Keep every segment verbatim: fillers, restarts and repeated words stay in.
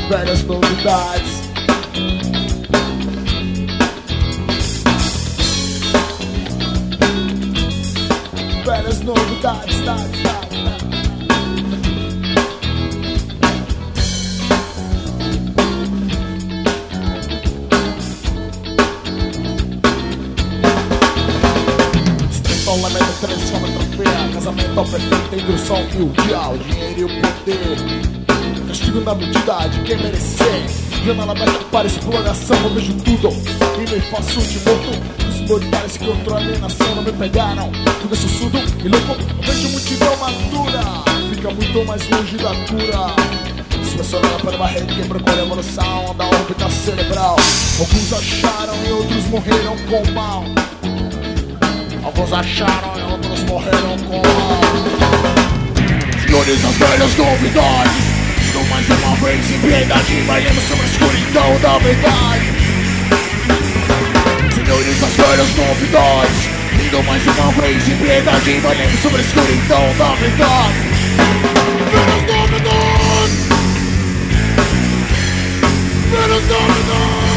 velhas novidades. Velhas novidades, tá, tá, tá. Lamento transforma troféu, casamento perfeito entre o sol e o dia, o dinheiro e o poder. Castigo na medida de quem merecer. Janela aberta para exploração, eu vejo tudo e me faço de morto. Os mortais que outra alienação não me pegaram. Tudo é surdo e louco, eu vejo multidão madura. Fica muito mais longe da cura. Pressionada para uma rede que procura a evolução da órbita cerebral. Alguns acharam e outros morreram com mal. Alguns acharam e outros morreram com mal. Senhores das velhas novidades, não mais uma vez em piedade, valendo sobre a escuridão da verdade. Senhores das velhas novidades, indo mais uma vez em piedade, valendo sobre a escuridão da verdade. Velhas novidades, velhas novidades.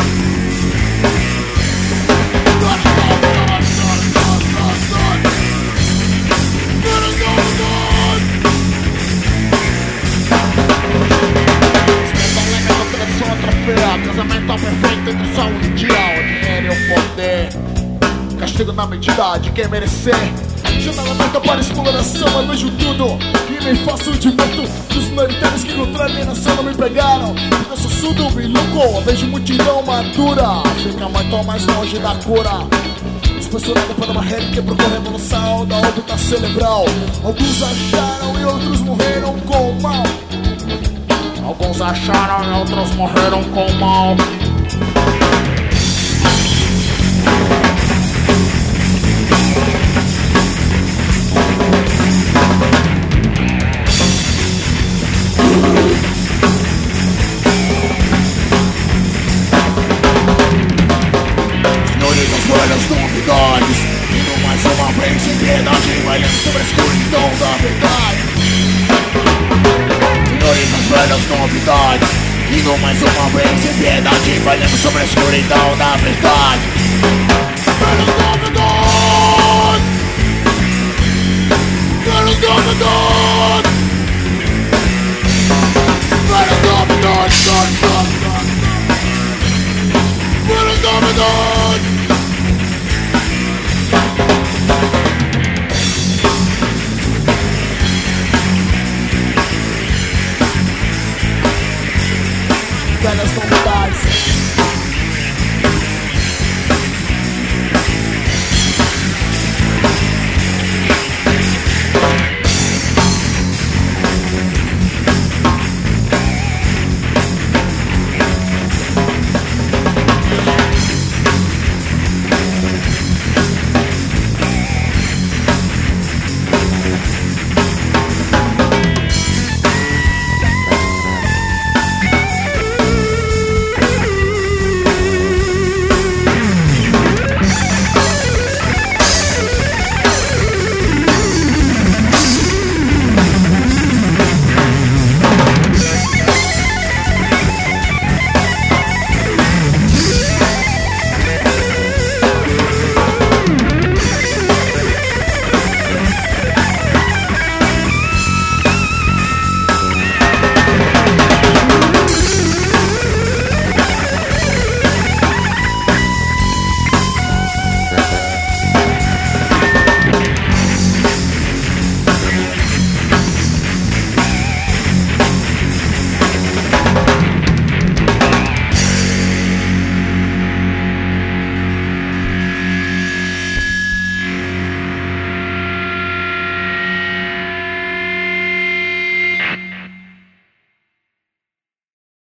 Casamento perfeito entre o sol e o dia, o dinheiro e o poder. Castigo na medida de quem merecer. Janela aberta para exploração, eu vejo tudo e me faço de morto. Dos militares que contra a alienação não me pegaram. Eu sou surdo e louco, eu vejo multidão madura. Fica muito mais longe da cura. Inspecionado por uma rede que procura a evolução da órbita cerebral. Alguns acharam e outros morreram com o mal. Alguns acharam e outros morreram com mal. Senhores das velhas novidades, indo mais uma vez em piedade, valendo sobre a escuridão da verdade. Senhores das velhas novidades, indo mais uma vez em piedade, valendo sobre a escuridão da verdade. Velhas novidades, velhas novidades, velhas novidades, velhas novidades. Velhas novidades.